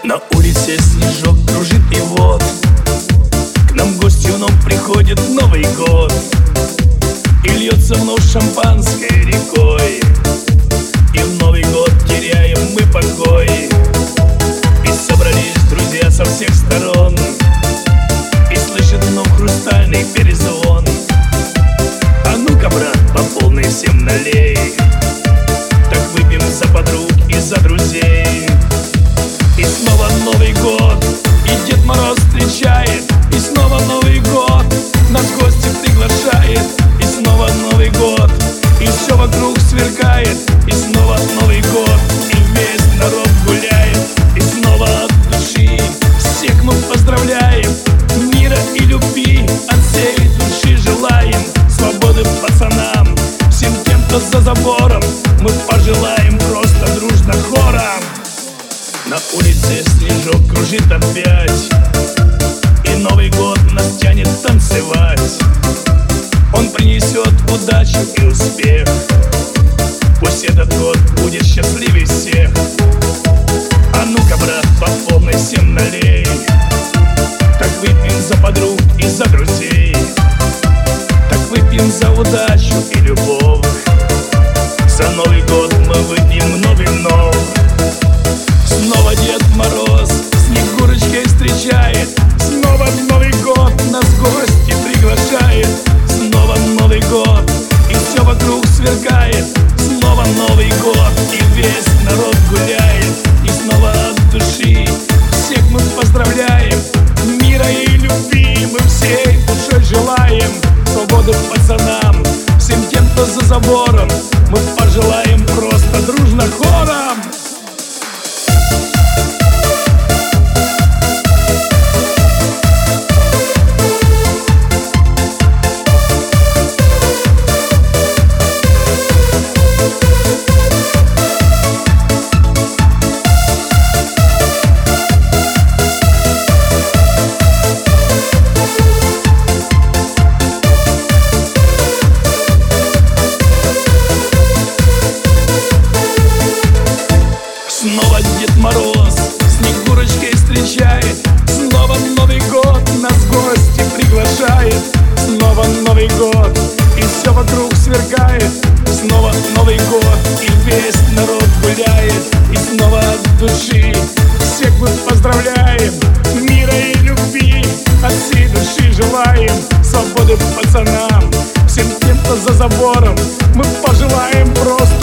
На улице снежок кружит, и вот к нам в гости вновь приходит Новый год. И льется вновь шампанское рекой, и в Новый год теряем мы покой. И собрались друзья со всех сторон, и слышат вновь хрустальный перезвон. А ну-ка, брат, по полной всем налей, так выпьем за подруг и за друзей. И снова Новый год, и Дед Мороз встречает. И снова Новый год, нас в гости приглашает. И снова Новый год, и все вокруг сверкает. И снова Новый год, и весь народ гуляет. И снова от души всех мы поздравляем. Мира и любви от всей души желаем. Свободы пацанам, всем тем, кто за забором, мы пожелаем просто дружно хором. На улице снежок кружит опять, и Новый год нас тянет танцевать. Он принесет удачу и успех, пусть этот год будет счастливей всех. А ну-ка, брат, по полной всем налей, так выпьем за подруг и за друзей. Так выпьем за удачу и любовь, за Новый год мы выпьем вновь и вновь. Снова Дед Мороз Снегурочкой встречает. Снова Новый год нас в гости приглашает. Снова Новый год, и все вокруг сверкает. Снова Новый год, и весь народ гуляет. И снова от души всех мы поздравляем. Мира и любви мы всей душой желаем. Свободы пацанам, всем тем, кто за забором, мы пожелаем просто дружно хором. Снова Дед Мороз Снегурочкой встречает. Снова Новый год нас в гости приглашает. Снова Новый год, и все вокруг сверкает. Снова Новый год, и весь народ гуляет. И снова от души всех мы поздравляем. Мира и любви от всей души желаем. Свободы пацанам, всем тем, кто за забором, мы пожелаем просто